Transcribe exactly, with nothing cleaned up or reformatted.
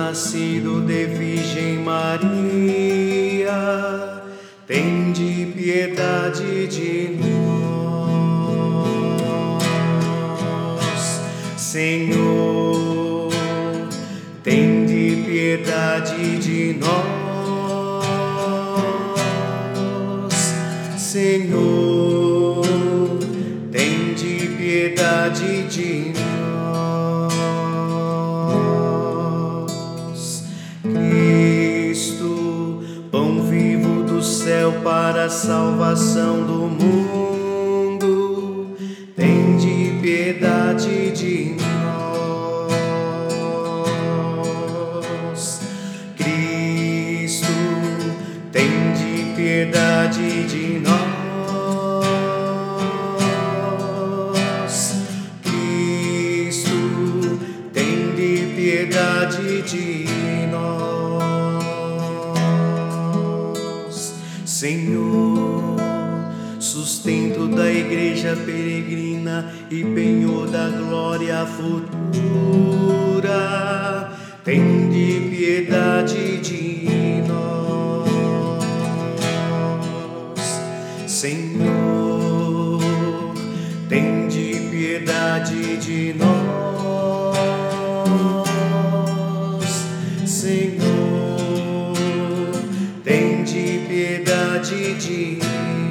nascido de Virgem Maria, tende piedade de nós. Senhor, tende piedade de nós. Senhor, tende piedade de nós. Cristo, pão vivo do céu para a salvação do mundo, tende piedade de nós. Cristo, tende piedade de nós. Cristo, tende piedade de nós. Senhor, sustento da igreja peregrina e penhor da glória futura, tende piedade de nós. Senhor, tende piedade de nós. Senhor, tende piedade de nós.